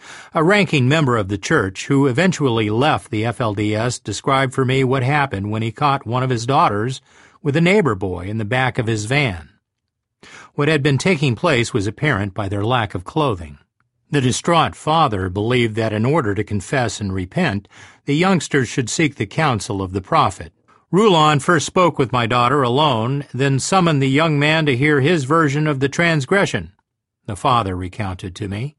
A ranking member of the church, who eventually left the F L D S, described for me what happened when he caught one of his daughters with a neighbor boy in the back of his van. What had been taking place was apparent by their lack of clothing. The distraught father believed that in order to confess and repent, the youngsters should seek the counsel of the prophet. Rulon first spoke with my daughter alone, then summoned the young man to hear his version of the transgression, the father recounted to me.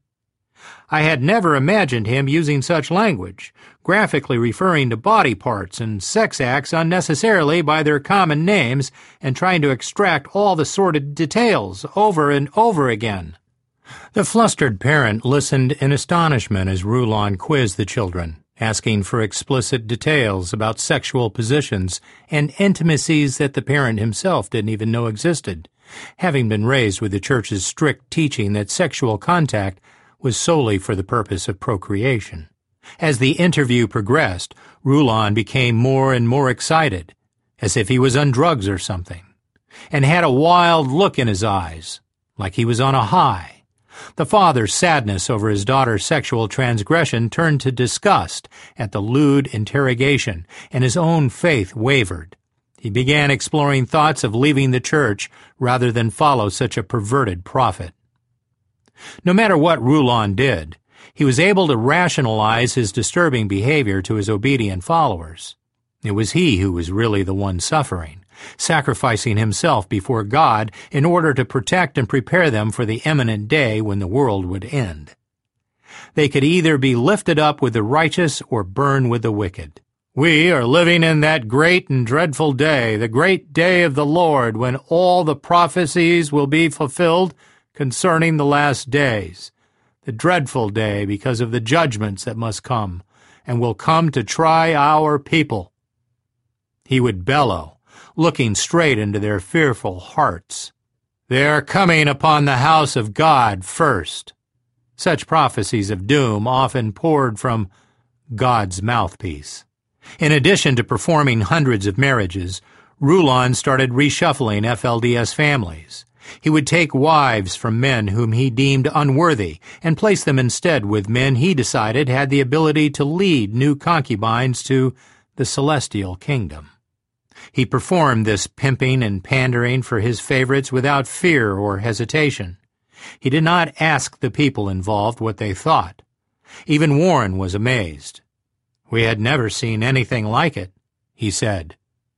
I had never imagined him using such language, graphically referring to body parts and sex acts unnecessarily by their common names and trying to extract all the sordid details over and over again. The flustered parent listened in astonishment as Rulon quizzed the children, asking for explicit details about sexual positions and intimacies that the parent himself didn't even know existed, having been raised with the church's strict teaching that sexual contact was solely for the purpose of procreation. As the interview progressed, Rulon became more and more excited, as if he was on drugs or something, and had a wild look in his eyes, like he was on a high. The father's sadness over his daughter's sexual transgression turned to disgust at the lewd interrogation, and his own faith wavered. He began exploring thoughts of leaving the church rather than follow such a perverted prophet. No matter what Rulon did, he was able to rationalize his disturbing behavior to his obedient followers. It was he who was really the one suffering, sacrificing himself before God in order to protect and prepare them for the imminent day when the world would end. They could either be lifted up with the righteous or burn with the wicked. We are living in that great and dreadful day, the great day of the Lord, when all the prophecies will be fulfilled concerning the last days, the dreadful day because of the judgments that must come, and will come to try our people. He would bellow, looking straight into their fearful hearts. They are coming upon the house of God first. Such prophecies of doom often poured from God's mouthpiece. In addition to performing hundreds of marriages, Rulon started reshuffling F L D S families. He would take wives from men whom he deemed unworthy and place them instead with men he decided had the ability to lead new concubines to the celestial kingdom. He performed this pimping and pandering for his favorites without fear or hesitation. He did not ask the people involved what they thought. Even Warren was amazed. "We had never seen anything like it," he said.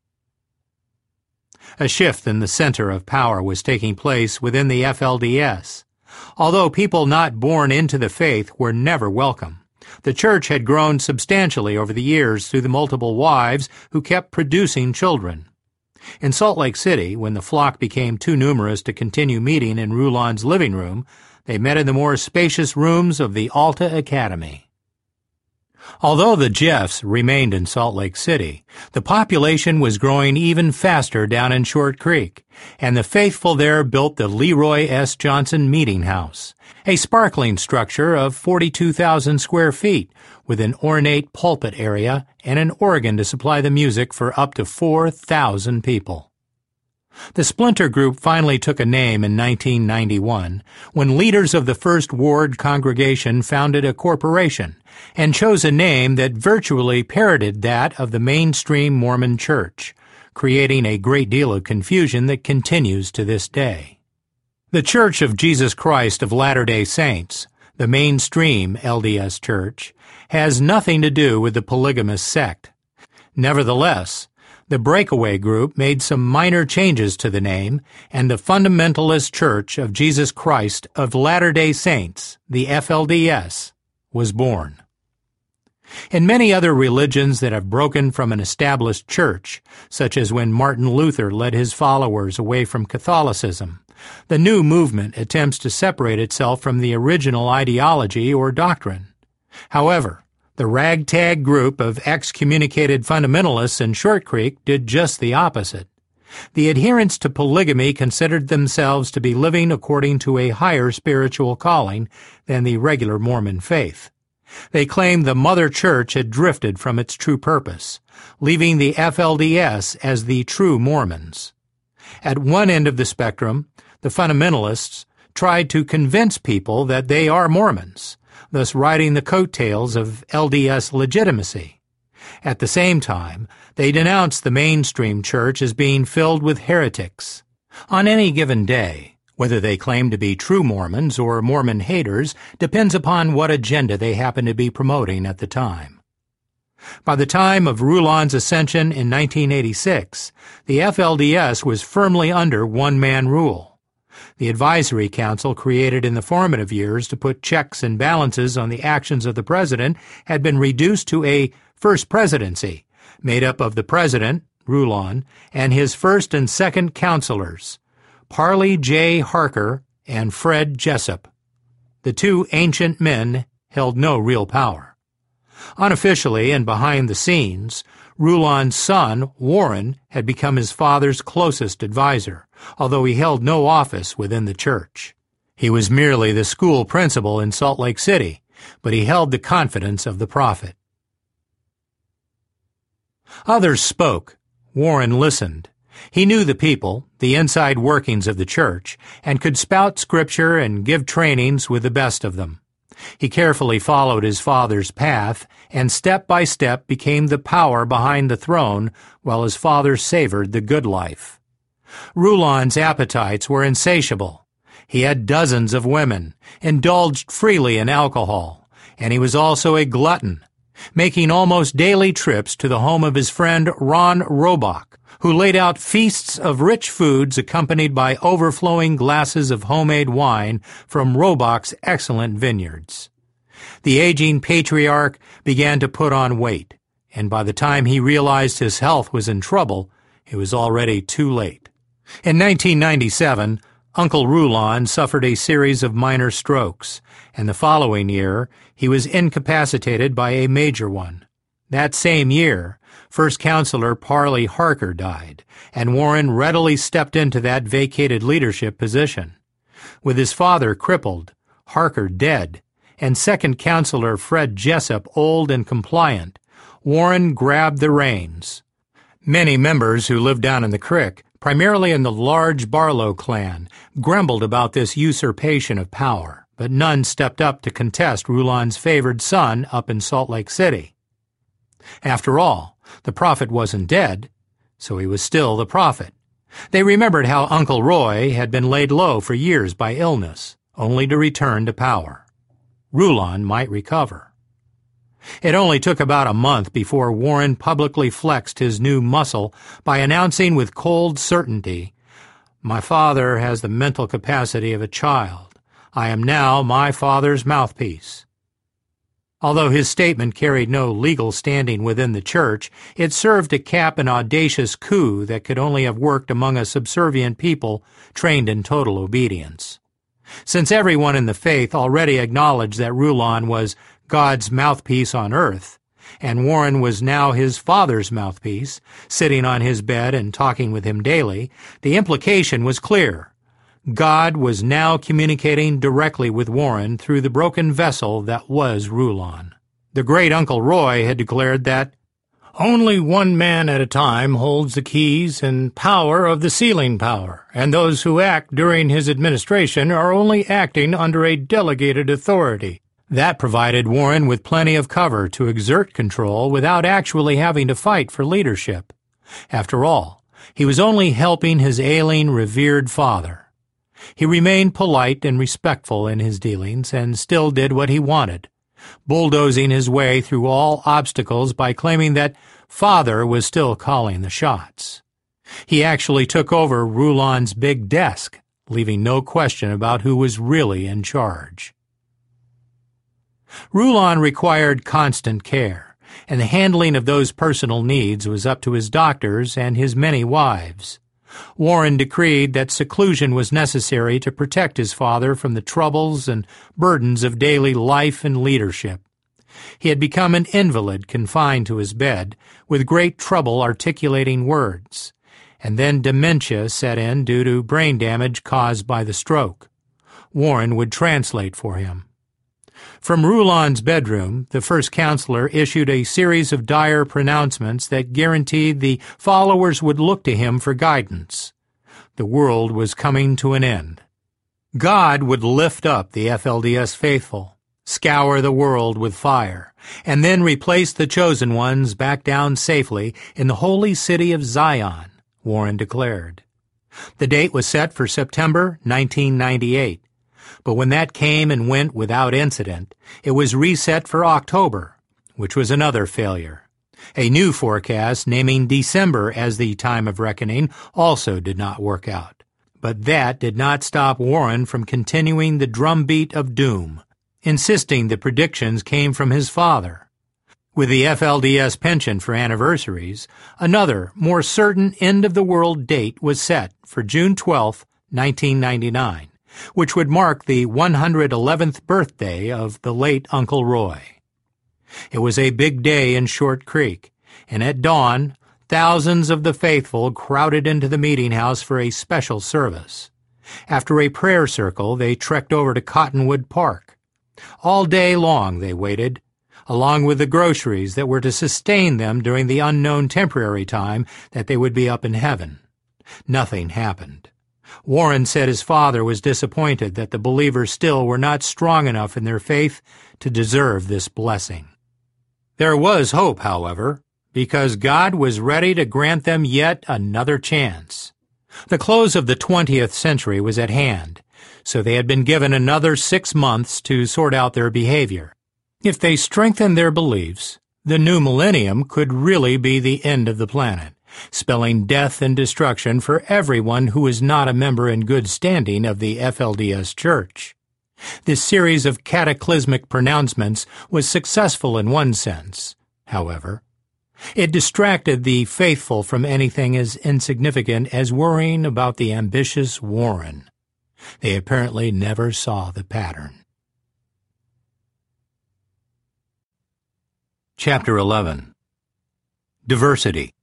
A shift in the center of power was taking place within the F L D S. Although people not born into the faith were never welcome, the church had grown substantially over the years through the multiple wives who kept producing children. In Salt Lake City, when the flock became too numerous to continue meeting in Rulon's living room, they met in the more spacious rooms of the Alta Academy. Although the Jeffs remained in Salt Lake City, the population was growing even faster down in Short Creek, and the faithful there built the Leroy S. Johnson Meeting House, a sparkling structure of forty-two thousand square feet with an ornate pulpit area and an organ to supply the music for up to four thousand people. The splinter group finally took a name in nineteen ninety-one when leaders of the First Ward congregation founded a corporation and chose a name that virtually parroted that of the mainstream Mormon Church, creating a great deal of confusion that continues to this day. The Church of Jesus Christ of Latter-day Saints, the mainstream L D S Church, has nothing to do with the polygamous sect. Nevertheless, the breakaway group made some minor changes to the name, and the Fundamentalist Church of Jesus Christ of Latter-day Saints, the F L D S, was born. In many other religions that have broken from an established church, such as when Martin Luther led his followers away from Catholicism, the new movement attempts to separate itself from the original ideology or doctrine. However, the ragtag group of excommunicated fundamentalists in Short Creek did just the opposite. The adherents to polygamy considered themselves to be living according to a higher spiritual calling than the regular Mormon faith. They claimed the Mother Church had drifted from its true purpose, leaving the F L D S as the true Mormons. At one end of the spectrum, the fundamentalists tried to convince people that they are Mormons, thus riding the coattails of L D S legitimacy. At the same time, they denounced the mainstream church as being filled with heretics. On any given day, whether they claim to be true Mormons or Mormon haters depends upon what agenda they happen to be promoting at the time. By the time of Rulon's ascension in nineteen eighty-six, the F L D S was firmly under one-man rule. The Advisory Council, created in the formative years to put checks and balances on the actions of the president, had been reduced to a First Presidency, made up of the president, Rulon, and his first and second counselors, Parley J. Harker and Fred Jessup. The two ancient men held no real power. Unofficially and behind the scenes, Rulon's son, Warren, had become his father's closest advisor, although he held no office within the church. He was merely the school principal in Salt Lake City, but he held the confidence of the prophet. Others spoke. Warren listened. He knew the people, the inside workings of the church, and could spout scripture and give trainings with the best of them. He carefully followed his father's path, and step by step became the power behind the throne, while his father savored the good life. Rulon's appetites were insatiable. He had dozens of women, indulged freely in alcohol, and he was also a glutton, making almost daily trips to the home of his friend Ron Robach, who laid out feasts of rich foods accompanied by overflowing glasses of homemade wine from Robach's excellent vineyards. The aging patriarch began to put on weight, and by the time he realized his health was in trouble, it was already too late. In nineteen ninety-seven, Uncle Rulon suffered a series of minor strokes, and the following year he was incapacitated by a major one. That same year, First Counselor Parley Harker died, and Warren readily stepped into that vacated leadership position. With his father crippled, Harker dead, and Second Counselor Fred Jessup old and compliant, Warren grabbed the reins. Many members who lived down in the creek, primarily in the large Barlow clan, grumbled about this usurpation of power, but none stepped up to contest Rulon's favored son up in Salt Lake City. After all, the prophet wasn't dead, so he was still the prophet. They remembered how Uncle Roy had been laid low for years by illness, only to return to power. Rulon might recover. It only took about a month before Warren publicly flexed his new muscle by announcing with cold certainty, "My father has the mental capacity of a child. I am now my father's mouthpiece." Although his statement carried no legal standing within the church, it served to cap an audacious coup that could only have worked among a subservient people trained in total obedience. Since everyone in the faith already acknowledged that Rulon was God's mouthpiece on earth, and Warren was now his father's mouthpiece, sitting on his bed and talking with him daily, the implication was clear. God was now communicating directly with Warren through the broken vessel that was Rulon. The great Uncle Roy had declared that only one man at a time holds the keys and power of the sealing power, and those who act during his administration are only acting under a delegated authority. That provided Warren with plenty of cover to exert control without actually having to fight for leadership. After all, he was only helping his ailing, revered father. He remained polite and respectful in his dealings and still did what he wanted, bulldozing his way through all obstacles by claiming that Father was still calling the shots. He actually took over Rulon's big desk, leaving no question about who was really in charge. Rulon required constant care, and the handling of those personal needs was up to his doctors and his many wives. Warren decreed that seclusion was necessary to protect his father from the troubles and burdens of daily life and leadership. He had become an invalid confined to his bed, with great trouble articulating words, and then dementia set in due to brain damage caused by the stroke. Warren would translate for him. From Rulon's bedroom, the first counselor issued a series of dire pronouncements that guaranteed the followers would look to him for guidance. The world was coming to an end. God would lift up the F L D S faithful, scour the world with fire, and then replace the chosen ones back down safely in the holy city of Zion, Warren declared. The date was set for September nineteen ninety-eight. But when that came and went without incident, it was reset for October, which was another failure. A new forecast naming December as the time of reckoning also did not work out. But that did not stop Warren from continuing the drumbeat of doom, insisting the predictions came from his father. With the F L D S penchant for anniversaries, another, more certain end-of-the-world date was set for June twelfth, nineteen ninety-nine, which would mark the one hundred eleventh birthday of the late Uncle Roy. It was a big day in Short Creek, and at dawn, thousands of the faithful crowded into the meeting house for a special service. After a prayer circle, they trekked over to Cottonwood Park. All day long they waited, along with the groceries that were to sustain them during the unknown temporary time that they would be up in heaven. Nothing happened. Warren said his father was disappointed that the believers still were not strong enough in their faith to deserve this blessing. There was hope, however, because God was ready to grant them yet another chance. The close of the twentieth century was at hand, so they had been given another six months to sort out their behavior. If they strengthened their beliefs, the new millennium could really be the end of the planet, spelling death and destruction for everyone who is not a member in good standing of the F L D S Church. This series of cataclysmic pronouncements was successful in one sense, however. It distracted the faithful from anything as insignificant as worrying about the ambitious Warren. They apparently never saw the pattern. Chapter eleven. Diversity.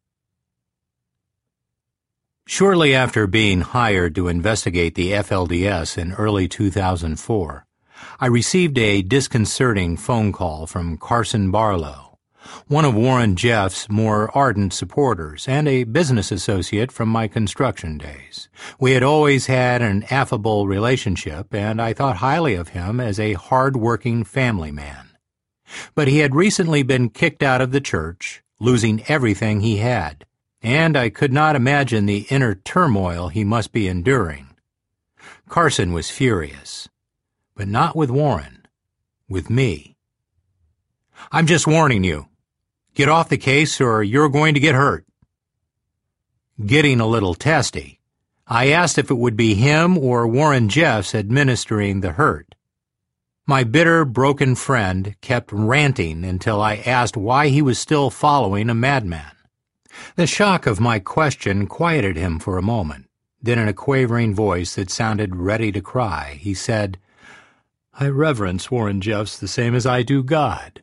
Shortly after being hired to investigate the F L D S in early two thousand four, I received a disconcerting phone call from Carson Barlow, one of Warren Jeff's more ardent supporters and a business associate from my construction days. We had always had an affable relationship, and I thought highly of him as a hard-working family man. But he had recently been kicked out of the church, losing everything he had, and I could not imagine the inner turmoil he must be enduring. Carson was furious, but not with Warren, with me. "I'm just warning you. Get off the case or you're going to get hurt." Getting a little testy, I asked if it would be him or Warren Jeffs administering the hurt. My bitter, broken friend kept ranting until I asked why he was still following a madman. The shock of my question quieted him for a moment. Then in a quavering voice that sounded ready to cry, he said, "I reverence Warren Jeffs the same as I do God."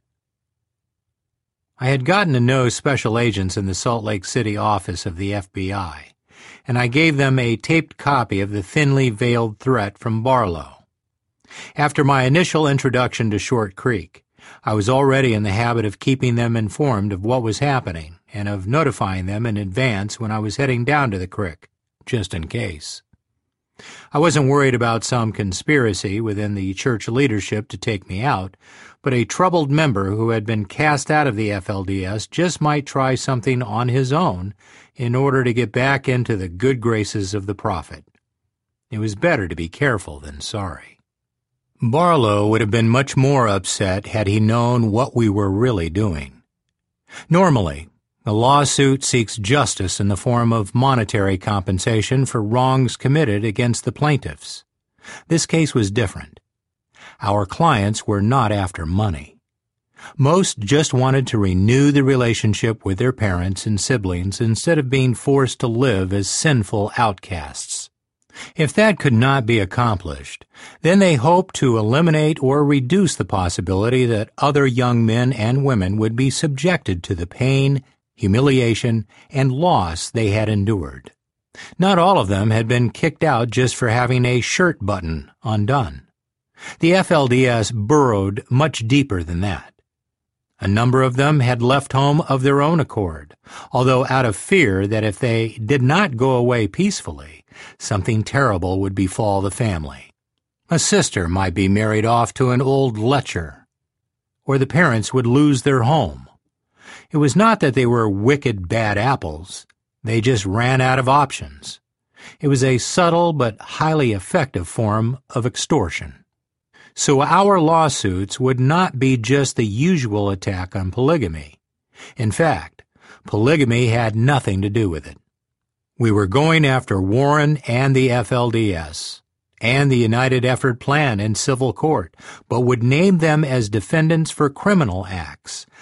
I had gotten to know special agents in the Salt Lake City office of the F B I, and I gave them a taped copy of the thinly veiled threat from Barlow. After my initial introduction to Short Creek, I was already in the habit of keeping them informed of what was happening and of notifying them in advance when I was heading down to the creek, just in case. I wasn't worried about some conspiracy within the church leadership to take me out, but a troubled member who had been cast out of the F L D S just might try something on his own in order to get back into the good graces of the prophet. It was better to be careful than sorry. Barlow would have been much more upset had he known what we were really doing. Normally, a lawsuit seeks justice in the form of monetary compensation for wrongs committed against the plaintiffs. This case was different. Our clients were not after money. Most just wanted to renew the relationship with their parents and siblings instead of being forced to live as sinful outcasts. If that could not be accomplished, then they hoped to eliminate or reduce the possibility that other young men and women would be subjected to the pain, humiliation, and loss they had endured. Not all of them had been kicked out just for having a shirt button undone. The F L D S burrowed much deeper than that. A number of them had left home of their own accord, although out of fear that if they did not go away peacefully, something terrible would befall the family. A sister might be married off to an old lecher, or the parents would lose their home. It was not that they were wicked bad apples. They just ran out of options. It was a subtle but highly effective form of extortion. So our lawsuits would not be just the usual attack on polygamy. In fact, polygamy had nothing to do with it. We were going after Warren and the F L D S and the United Effort Plan in civil court, but would name them as defendants for criminal acts